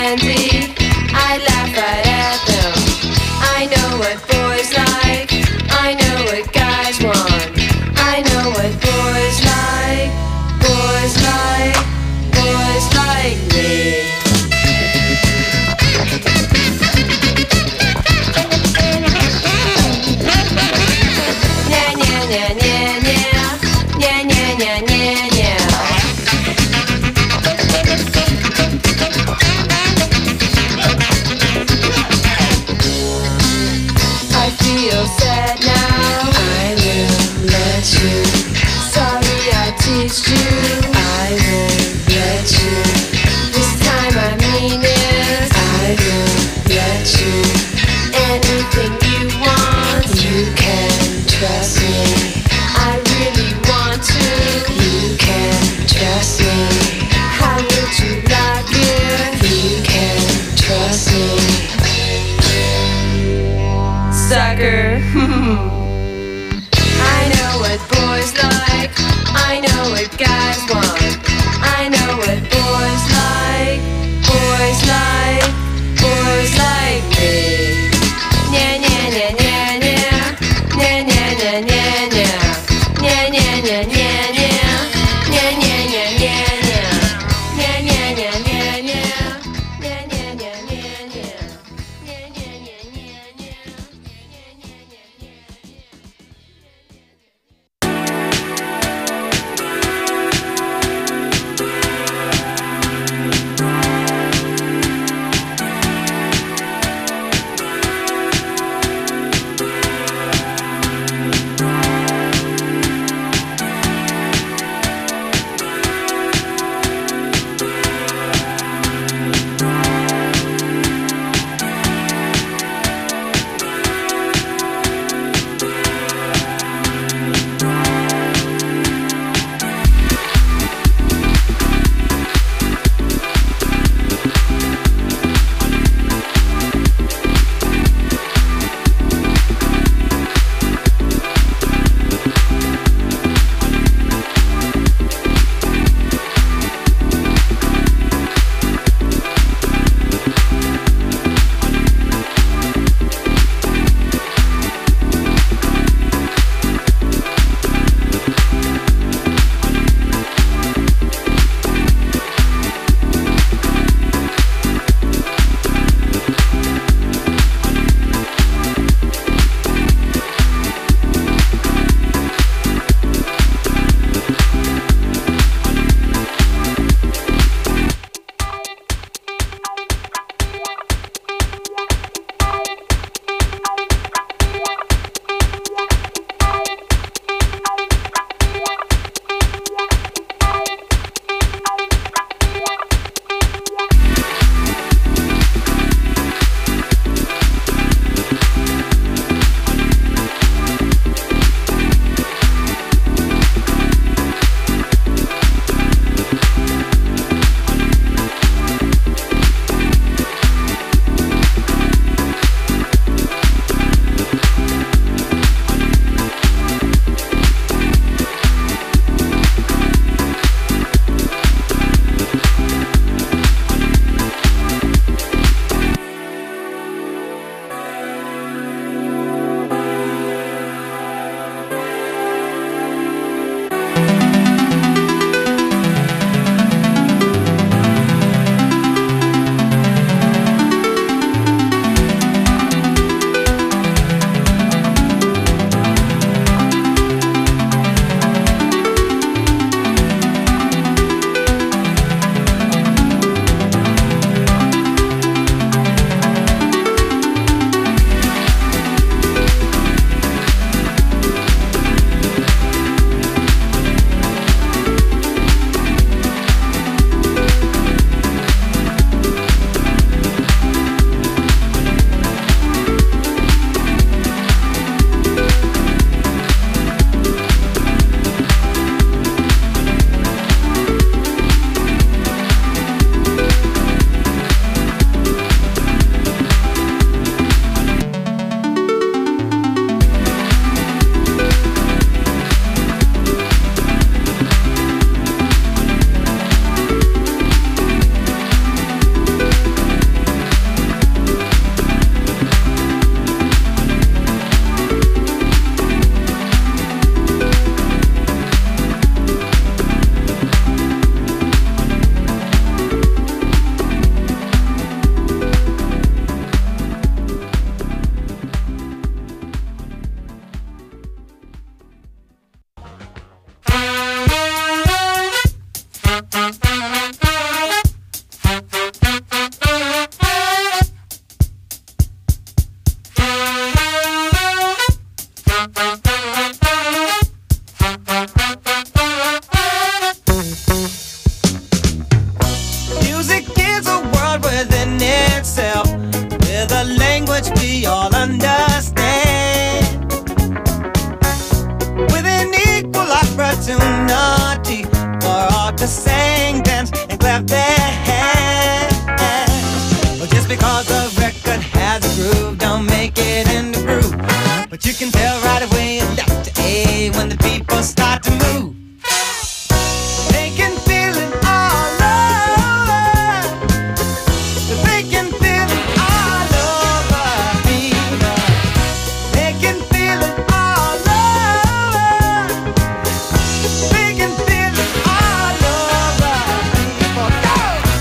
candy. I laugh right at them. I know what boys like. I know what guys want. I know what boys like. Boys like. Boys like me. Nya nya nya nya nya. Nya nya nya nya nya. I feel sad now. I will let you. Sorry I teased you. I will let you. This time I mean it. I will let you. Anything you want, you can trust me. I really want to. You can trust me. How would you like it? You can trust me. Sucker. I know what boys like. I know what guys want. I know what boys like. Boys like. Boys like me. Nya nya nya nya nya. Nya nya nya nya nya. Nya nya nya nya nya. Nya nya nya nya nya. Nya nya nya nya nya. Nya nya nya nya nya. Nya nya nya nya nya. Nya nya nya nya nya. yourself with a language we all understand, with an equal opportunity for all to sing, dance, and clap their hands. Well, just because the record has a groove don't make it in the groove, but you can tell right away left to A when the people start to move. They can feel it all over. They can feel it all over, people. They can feel it all over. They can feel it all over, people. Go!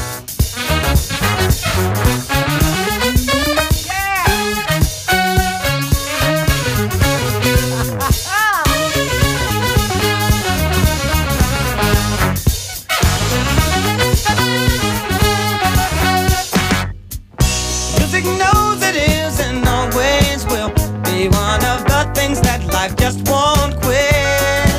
Music knows it is and always will be one of the things that life just won't quit.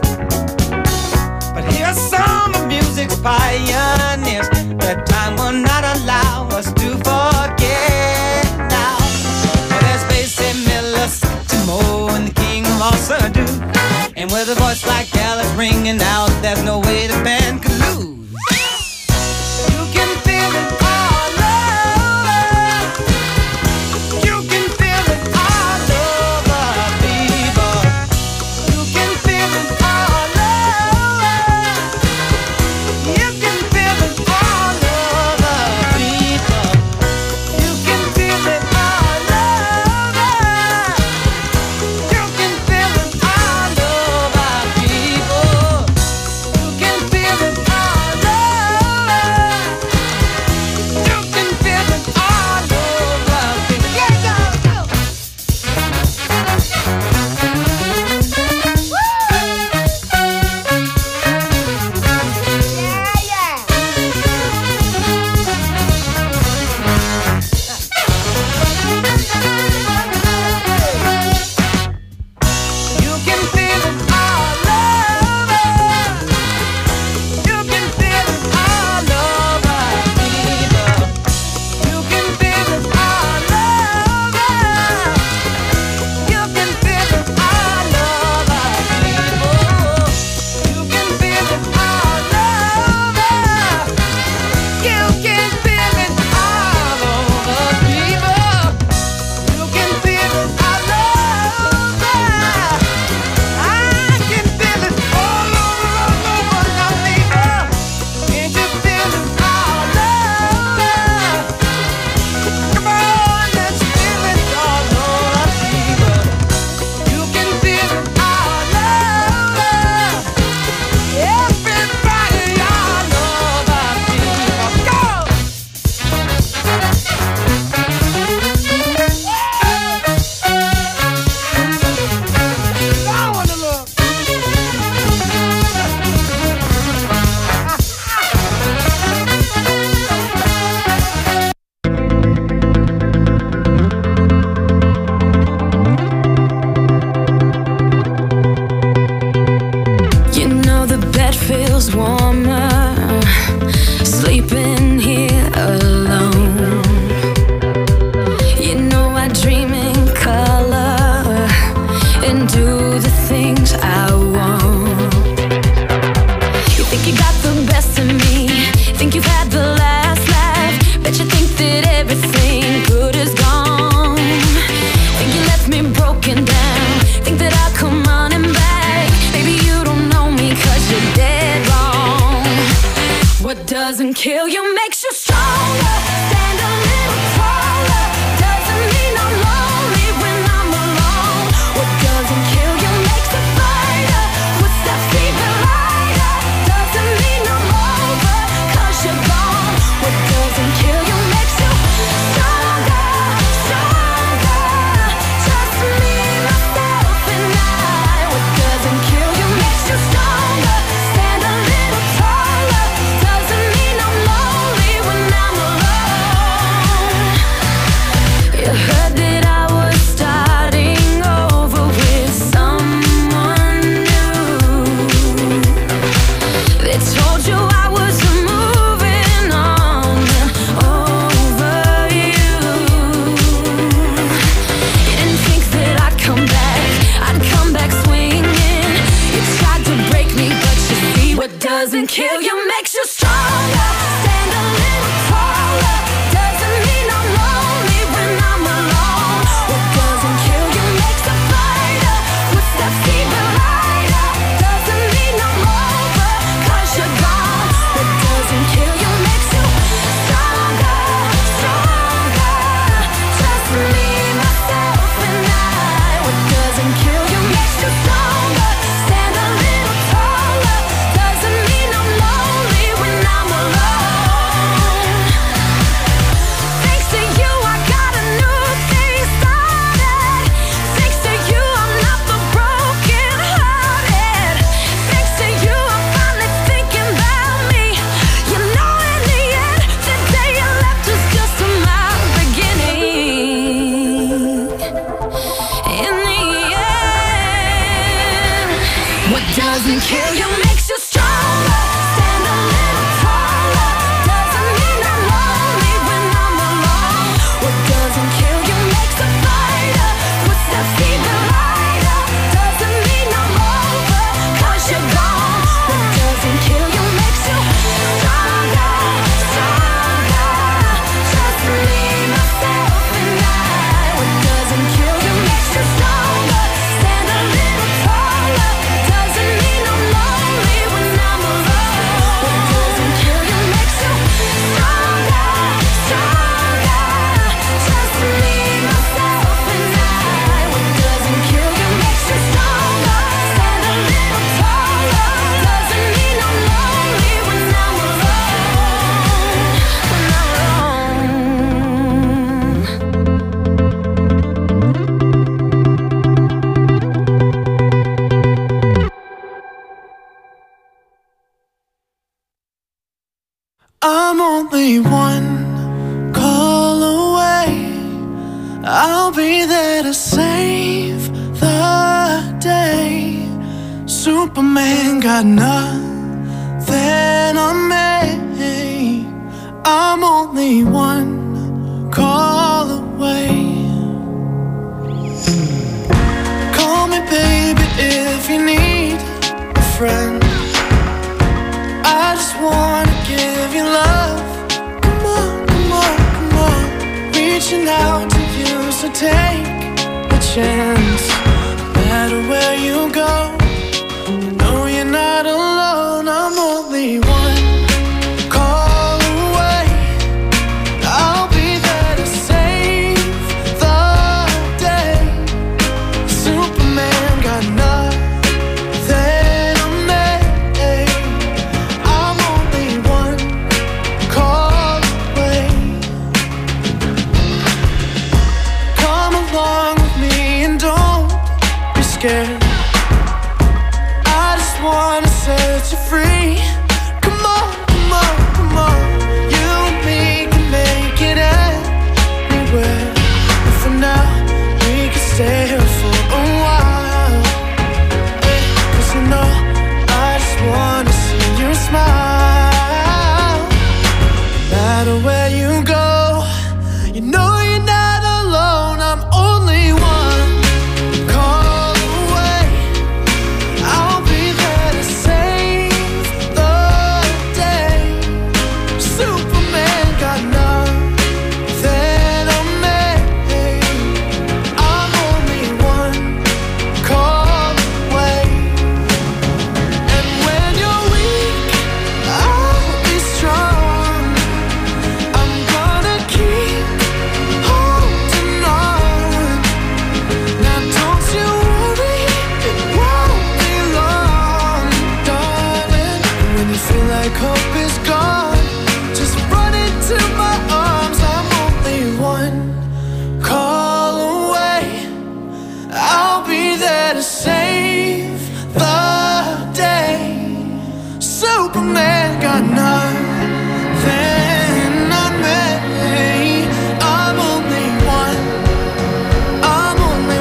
But here are some of music's pioneers that time will not allow us to forget now. Well, there's Basie Miller, Satchmo, and the king of all Surdo. And with a voice like Alice ringing out, there's no way the band could lose. You can feel it all over. You can feel it all over, people. You can feel it all over. You can feel it all over, people. You can feel it all over. You can feel it all over, people. You can feel it all over. You can feel it all over, people. Yeah, go, go. You can feel it all over. You can feel it all over, people. You can feel it all over. You can feel it all over, people. You can feel it all over. You can feel it all over, people. You can feel it all over. I can feel it all over now, people. Can't you feel it all over? Come on, let's feel it all over, people. You can feel it all over. Everybody all over, people. Go! I wanna look. You know the bed feels warmer, sleeping here alone. You know I dream in color and do the things I want. You think you got the best of me, think you've had the last laugh, bet you think that everything good is gone. Think you left me broken down, think that I'll come running back. Maybe you don't know me 'cause you're dead wrong. What doesn't kill you makes you stronger. Stand a little taller. Doesn't mean I'm lonely when I'm alone. What doesn't kill you makes a fighter. Puts that fever lighter. Doesn't mean I'm over 'cause you're gone. What doesn't kill you makes you stronger, stronger. Just me, myself, and I. What doesn't kill you makes you stronger. Stand a little taller. Doesn't mean I'm lonely kill you, makes you stronger. Stand a little taller. Doesn't mean I'm lonely when I'm alone. What doesn't kill you makes a fighter. Footsteps even lighter. Doesn't mean I'm over, 'cause you're gone. What doesn't kill you makes you stronger, stronger. Just me, myself, and I. What doesn't kill you makes you stronger. Stand a little taller. Doesn't mean I'm lonely when I'm alone. What doesn't kill you makes you stronger, stronger. Just me, myself, and I. What doesn't kill you makes you stronger. Stand a little taller. Doesn't mean I'm lonely when I'm alone. When I'm alone. I'm only one call away. I'll be there to save the day. Superman got nothing on me. I'm only one call away. Call me baby if you need a friend. I just wanna give you love. Come on, come on, come on. Reaching out to you, so take a chance. No matter where you go, you know you're not alone. I'm only one call away. I'll be there to save the day. Superman got nothing on me. I'm only one call away. Come along with me and don't be scared. I just wanna set you free. Come on, come on, come on. You and me can make it anywhere. And for now, we can stay here for a while. 'Cause you know, I just wanna see you smile. No matter where you go, you know you're not alone. I'm only one call away. I'll be there to save the day. Superman got nothing on me. I'm only one call away. And when you're weak, I'll be strong. I'm gonna keep holding on. Now don't you worry, it won't be long, darling. And when you feel like hope is gone, just run into my arms. I'm only one call away. I'll be there to save the day. Superman got nothing on me. I'm only one. I'm only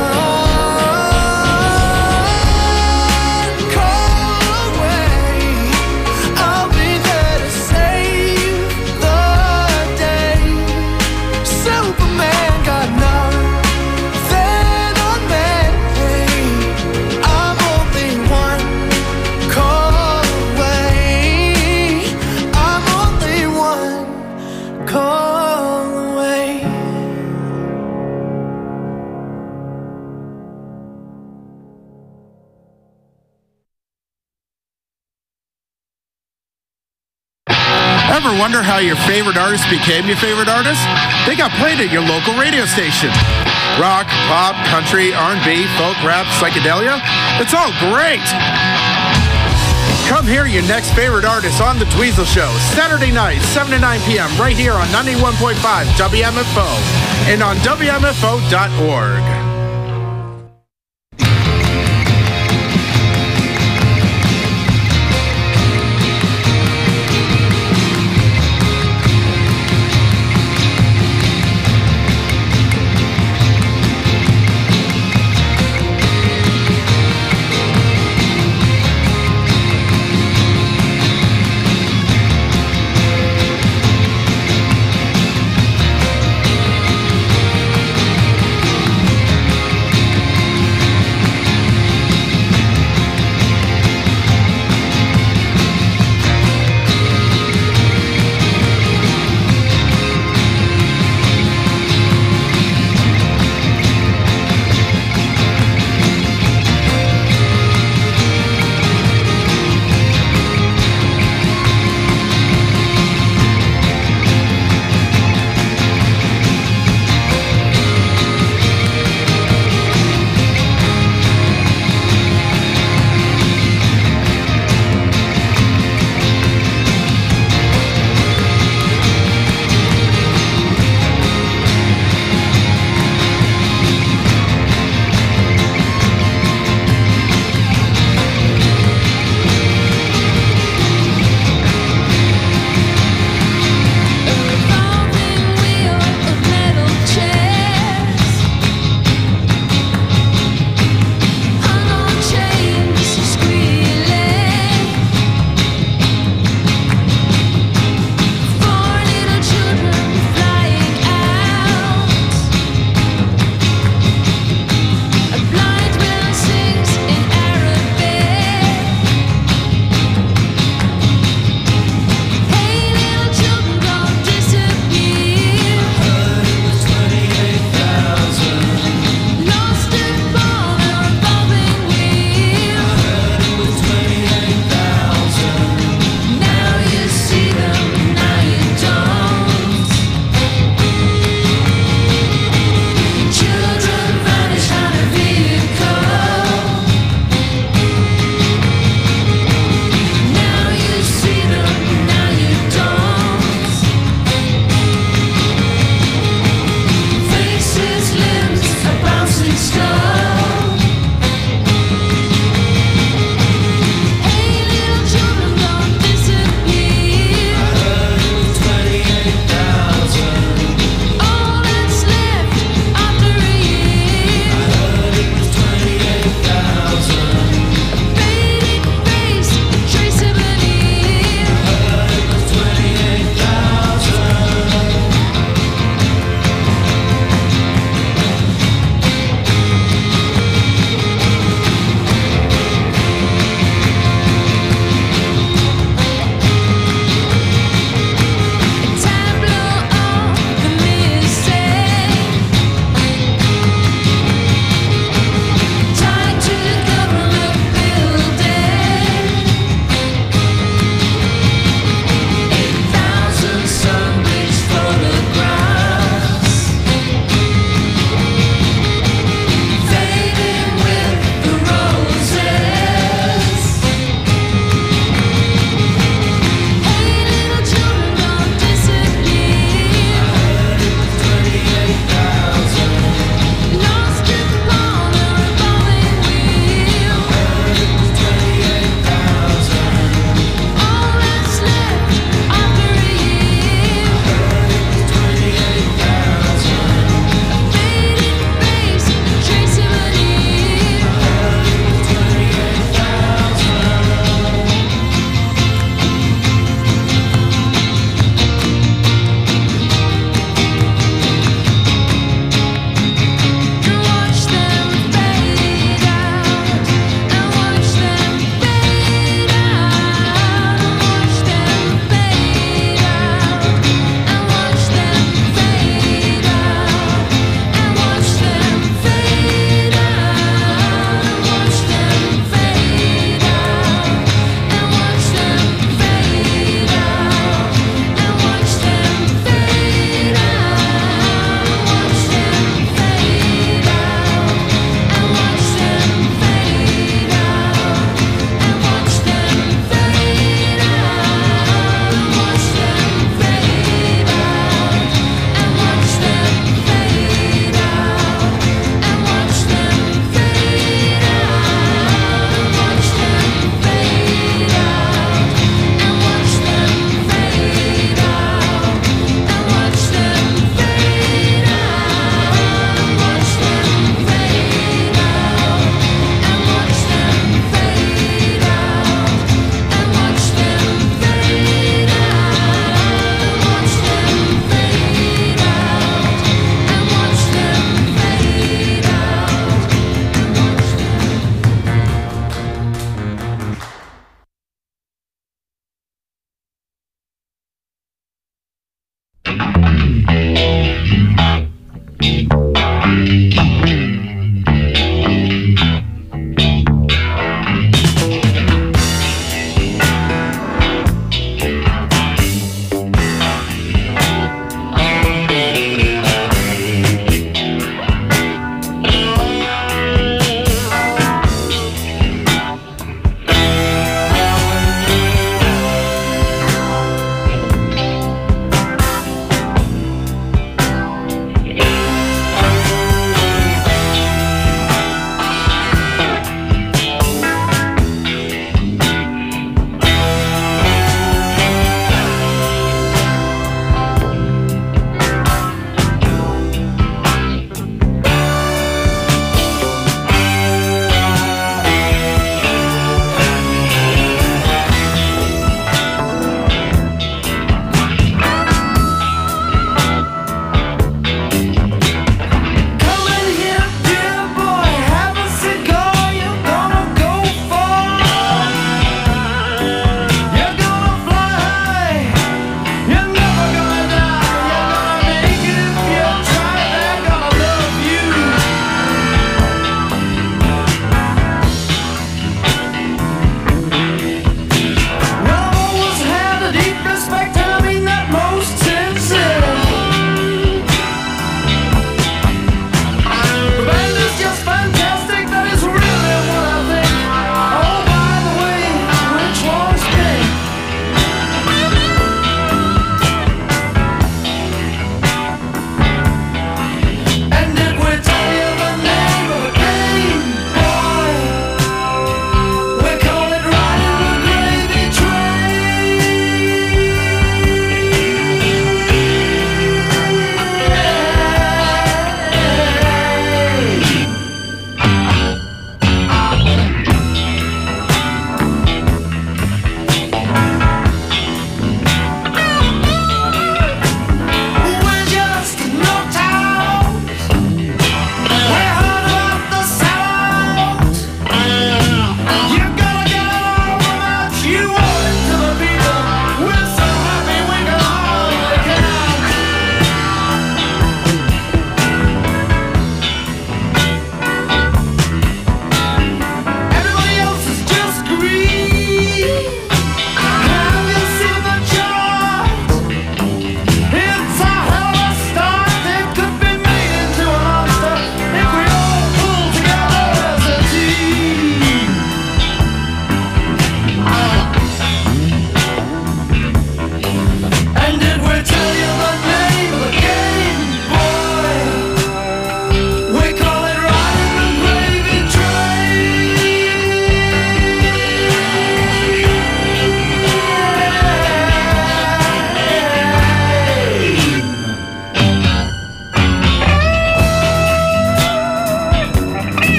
one call away. I'll be there to save the day. Superman got nothing on me. I'm only one call away. I'm only one call away. Ever wonder how your favorite artist became your favorite artist? They got played at your local radio station. Rock, pop, country, R&B, folk, rap, psychedelia. It's all great. Come hear your next favorite artist on The Dweezil Show, Saturday night, 7 to 9 p.m. right here on 91.5 WMFO and on WMFO.org.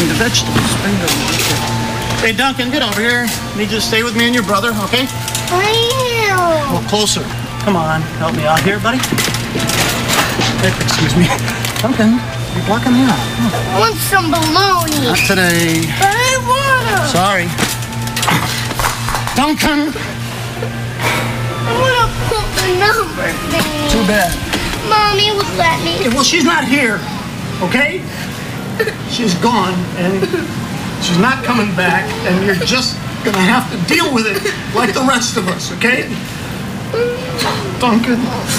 bring the vegetables. Hey, Duncan, get over here. Need you to stay with me and your brother, okay? Well, closer. Come on, help me out here, buddy. Hey, excuse me. Duncan, you're blocking me out. I want some bologna. Not today. But I want to. Sorry. Duncan! I want to put the number thing. Too bad. Mommy would let me. Yeah, well, she's not here, okay? She's gone, and she's not coming back, and you're just gonna have to deal with it like the rest of us, okay? Duncan.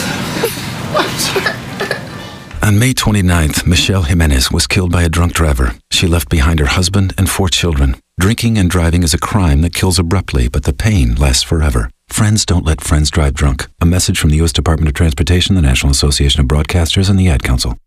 On May 29th, Michelle Jimenez was killed by a drunk driver. She left behind her husband and 4 children. Drinking and driving is a crime that kills abruptly, but the pain lasts forever. Friends don't let friends drive drunk. A message from the U.S. Department of Transportation, the National Association of Broadcasters, and the Ad Council.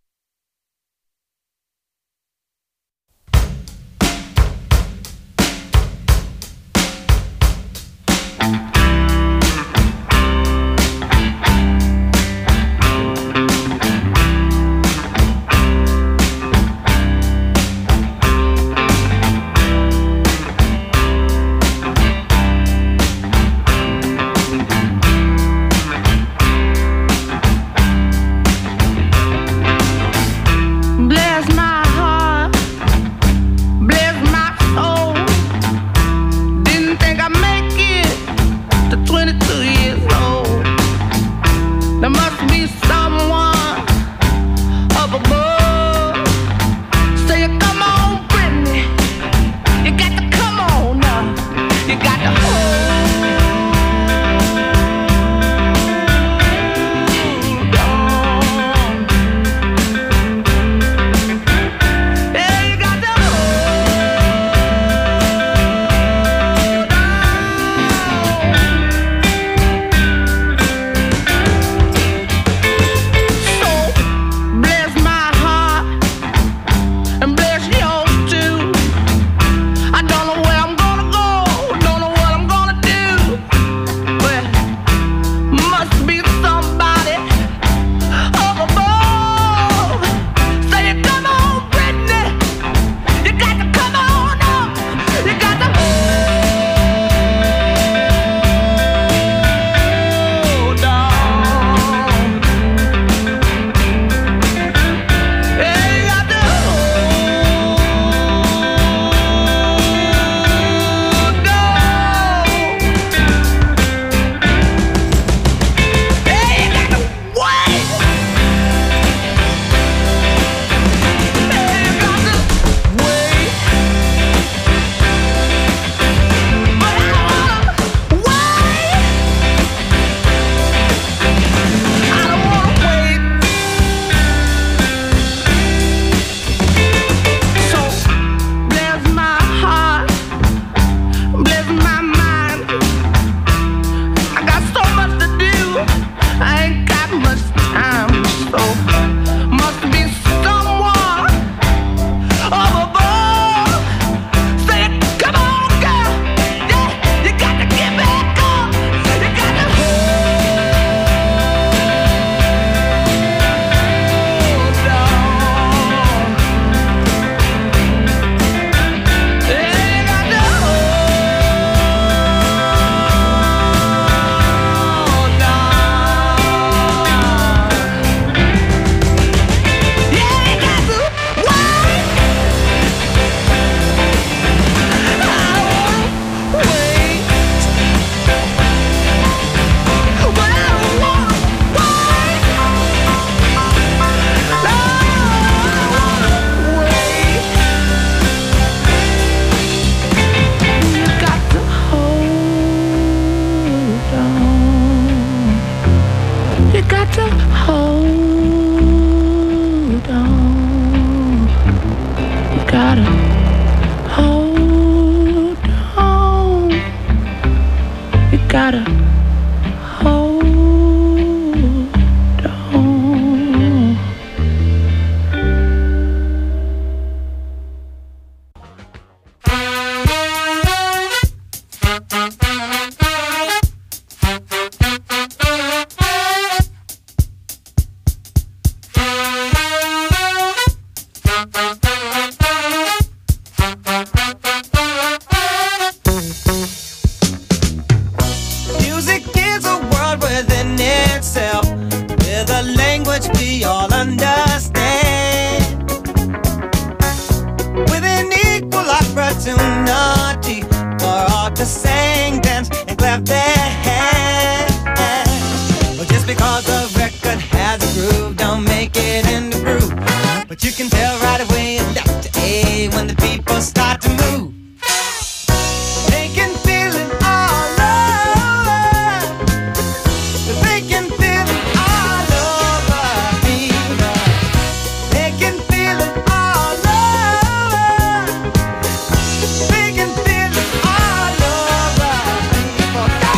to sing, dance, and clap their hands. Well, just because the record has a groove, don't make it in the groove. But you can tell right away left to A when the people start to move. They can feel it all over. They can feel it all over, people. They can feel it all over. They can feel it all over, people. Go!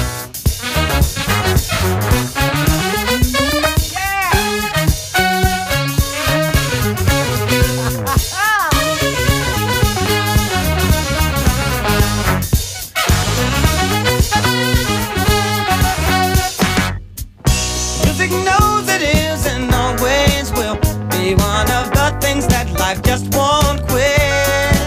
Music knows it is and always will be one of the things that life just won't quit.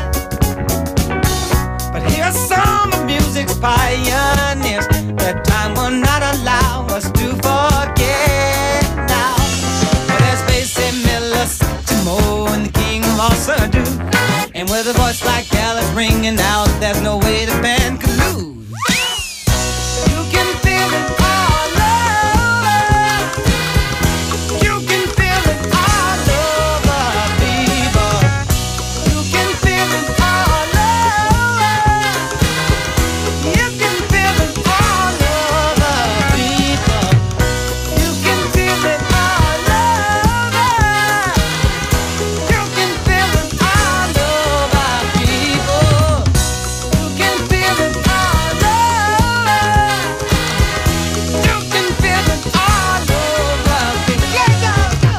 But here are some of music's pioneers that time will not allow us to forget now. Well, there's Basie Miller, Satchmo, and the King of all Surdo. And with a voice like Alice ringing out, there's no way the band could lose. You can feel it all over. You can feel it all over, people. You can feel it all over. You can feel it all over, people. You can feel it all over. You can feel it all over, people. You can feel it all over. You can feel it all over, people. Yeah, go, go.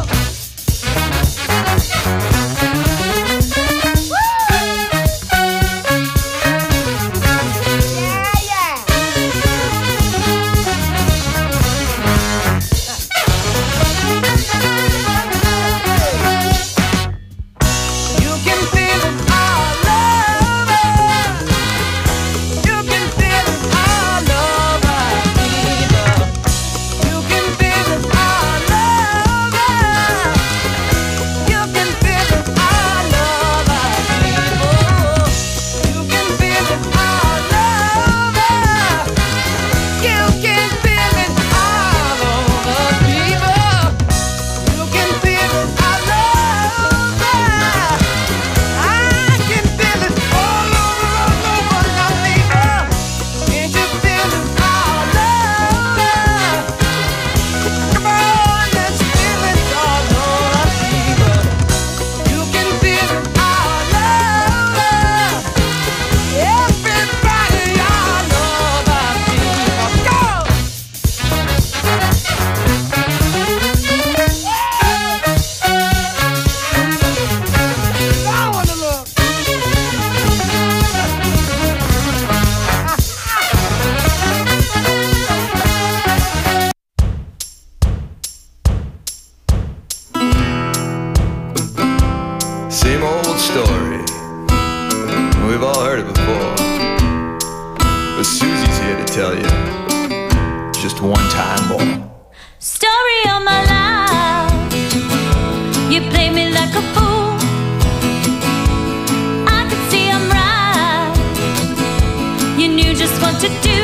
You can feel it all over. You can feel it all over, people. You can feel it all over. You can feel it all over, people. You can feel it all over. You can feel it all over, people. You can feel it all over. I can feel it all over now, people. Can't you feel it all over? Come on, let's feel it all over, people. You can feel it all over. Everybody all over, people. Go! I wanna look. Same old story. We've all heard it before. But Susie's here to tell you just one time more. Story of my life. You play me like a fool. I could see I'm right. You knew just what to do.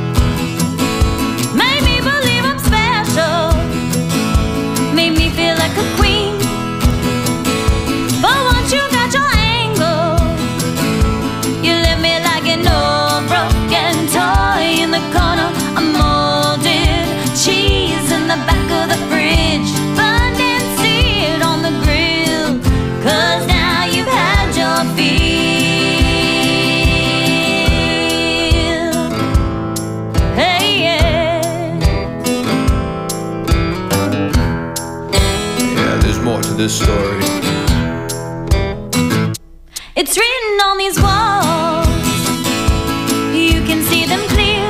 Made me believe I'm special. Made me feel like a queen. But once you got your angle, you left me like an old broken toy in the corner. A molded cheese in the back of the fridge, burned and seared on the grill. 'Cause now you've had your fill. Hey, yeah. Yeah, there's more to this story. It's written on these walls. You can see them clear.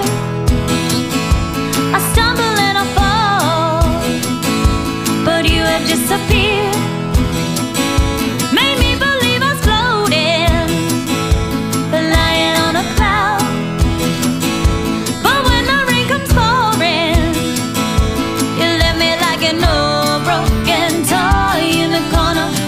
I stumble and I fall, but you have disappeared. Made me believe I was floating, lying on a cloud. But when the rain comes pouring, you left me like an old broken toy in the corner.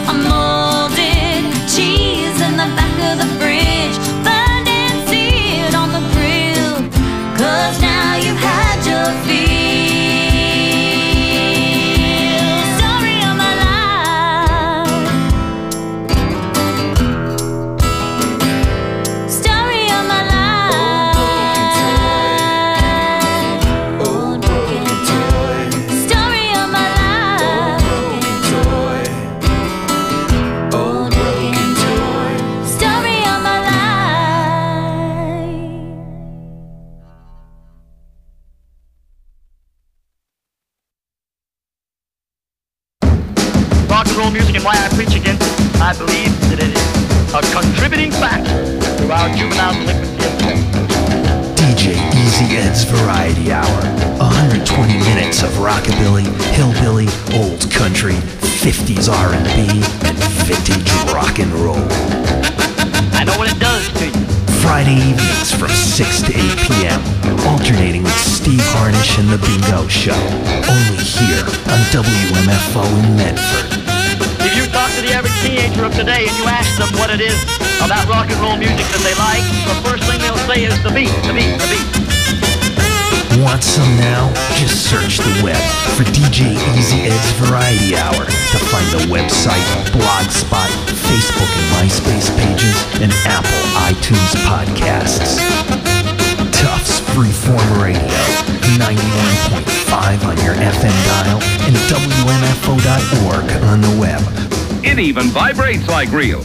reason why I preach against it. I believe that it is a contributing factor to our juvenile delinquency of crime. DJ Easy Ed's Variety Hour. 120 minutes of rockabilly, hillbilly, old country, 50s R&B, and vintage rock and roll. I know what it does to you. Friday evenings from 6 to 8 p.m. Alternating with Steve Harnish and The Bingo Show. Only here on WMFO in Medford. If you talk to the average teenager of today and you ask them what it is about rock and roll music that they like, the first thing they'll say is the beat, the beat, the beat. Want some now? Just search the web for DJ Easy Ed's Variety Hour to find the website, Blogspot, Facebook and MySpace pages, and Apple iTunes podcasts. Tufts Freeform Radio, 91.5 on your FM dial and WMFO.org on the web. It even vibrates like real.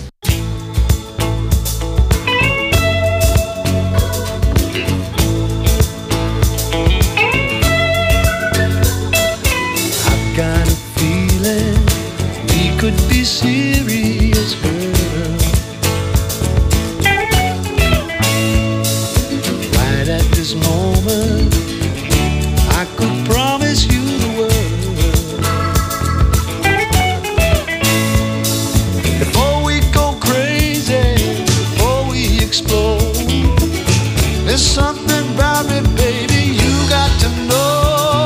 Got a feeling we could be serious, girl. Right at this moment, I could promise you the world. Before we go crazy, before we explode, there's something about me, baby, you got to know.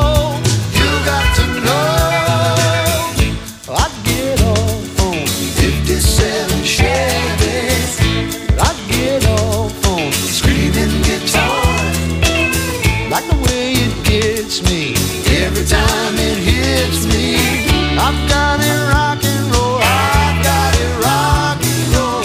Every time it hits me, I've got it rock and roll. I've got it rock and roll.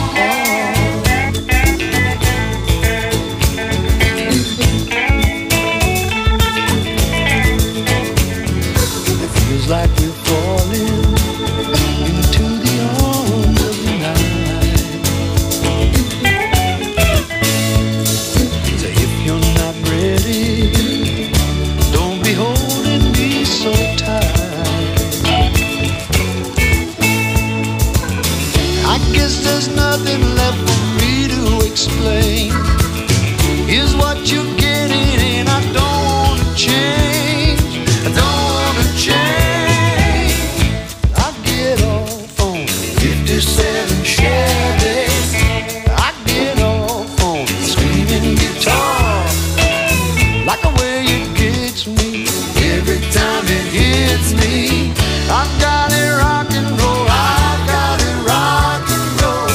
It feels like we're falling into the arms of the night. So if you're not ready, holding me so tight. I guess there's nothing left for me to explain. Here's what you're getting, and I don't want to change. I don't want to change. I get off on 57 Chevys. I get off on screaming guitar. Like the way it gets me. Every time it hits me, I've got it rock and roll. I've got it rock and roll.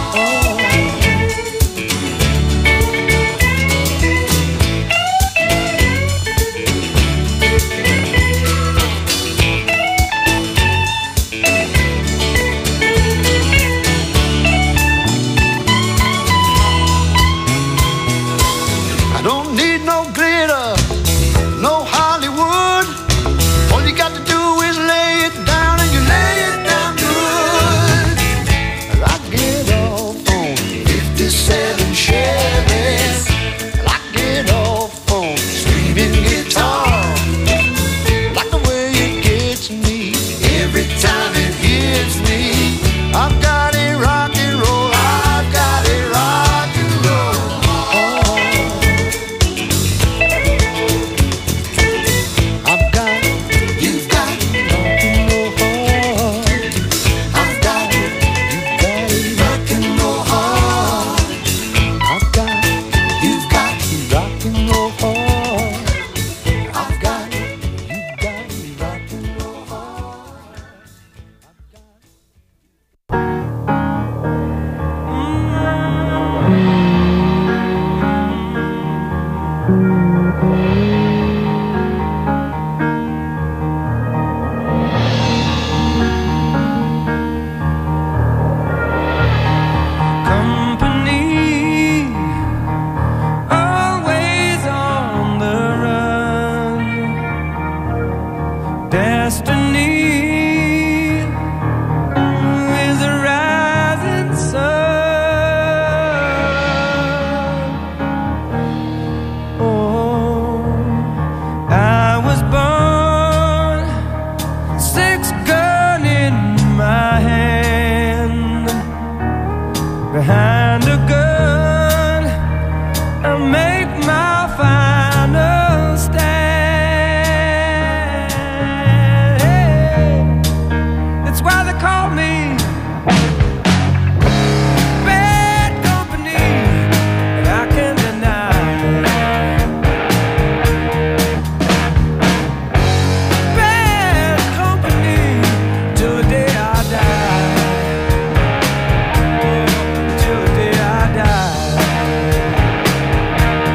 I don't need no glitter, no Hollywood. All you got to do is lay it down, and you lay it down good. I get off on 57 Chevys. I get off on screaming guitar. Like the way it gets me. Every time it hits me, I've got it rock and roll. I've got it rock and roll. I'll make my final stand. Hey, that's why they call me bad company, and I can't deny it. Bad company till the day I die. Till the day I die.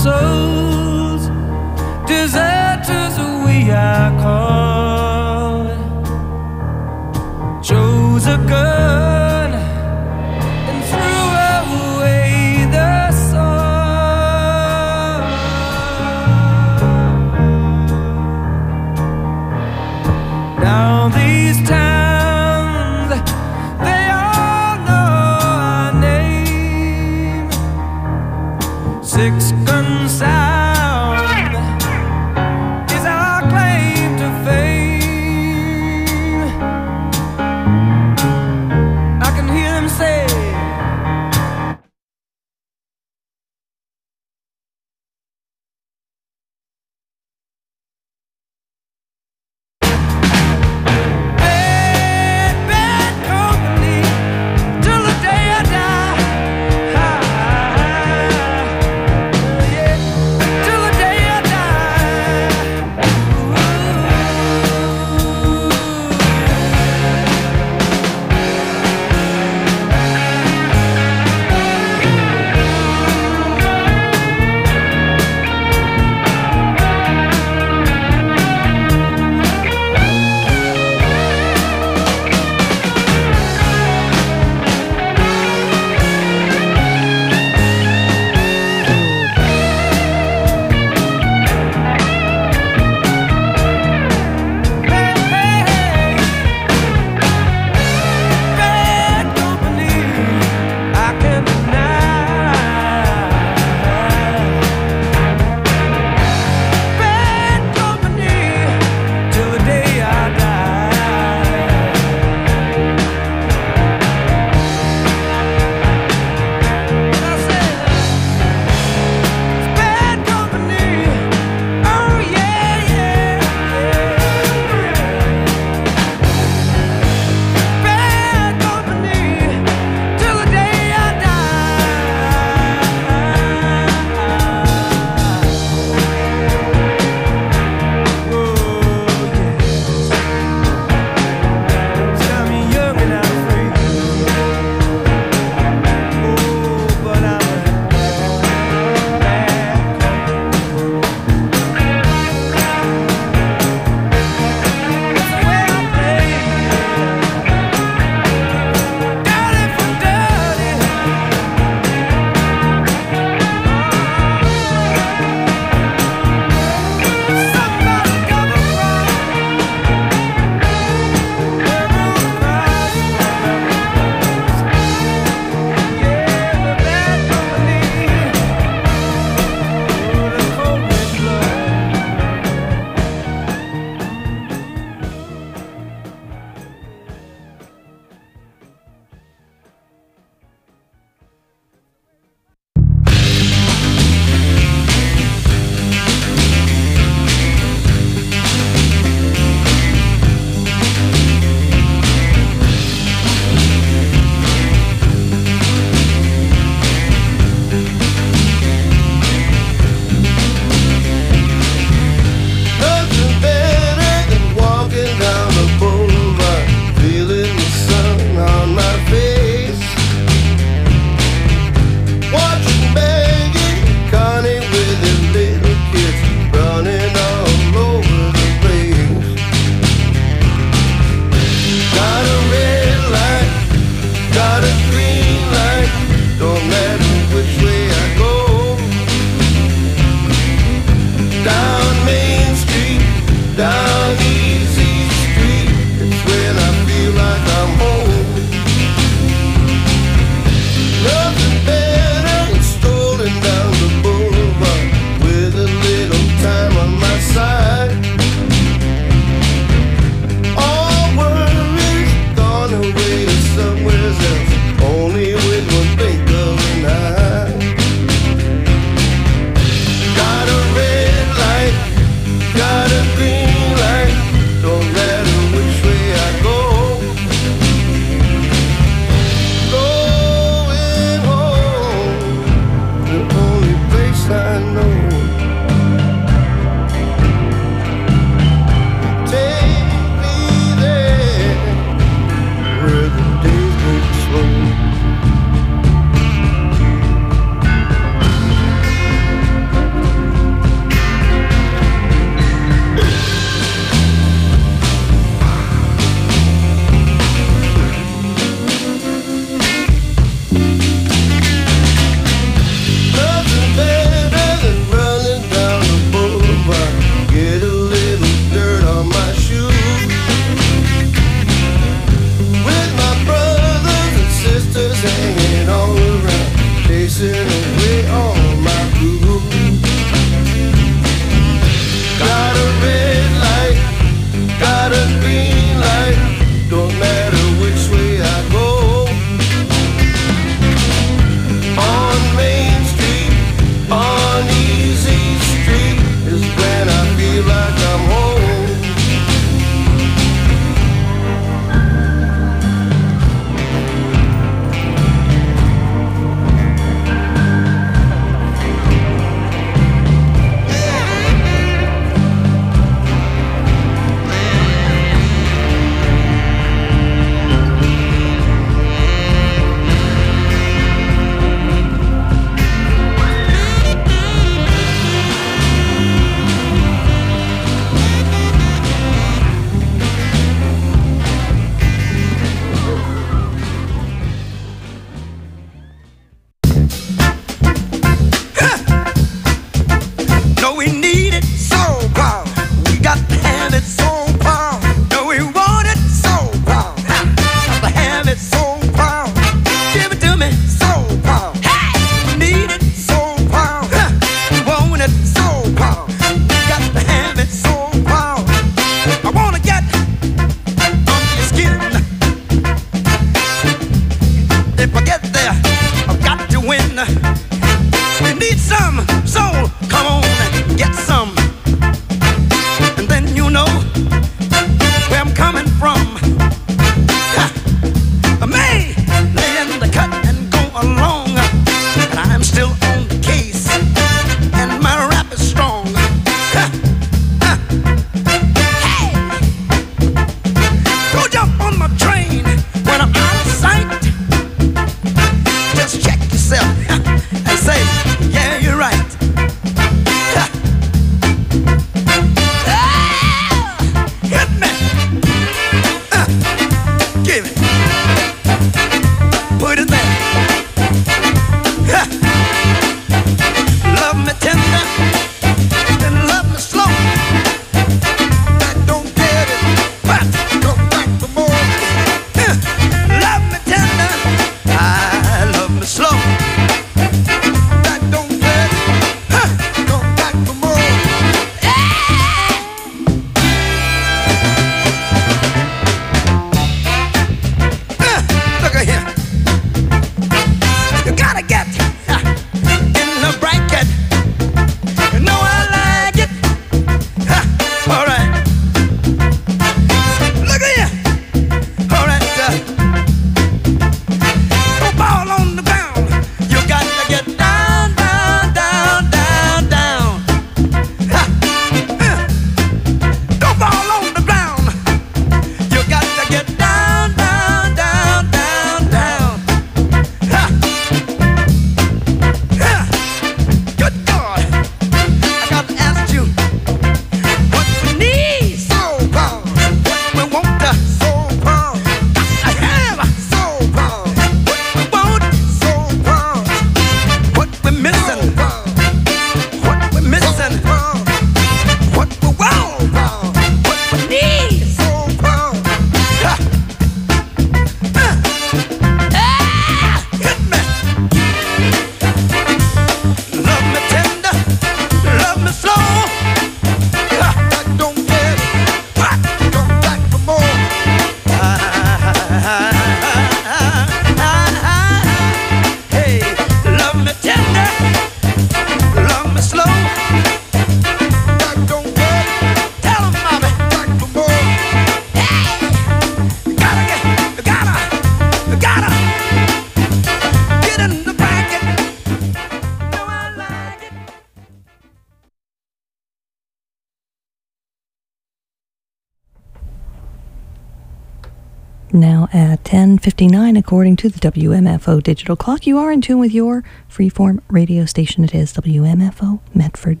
now at 10:59 according to the WMFO digital clock. You are in tune with your freeform radio station. It is WMFO Medford.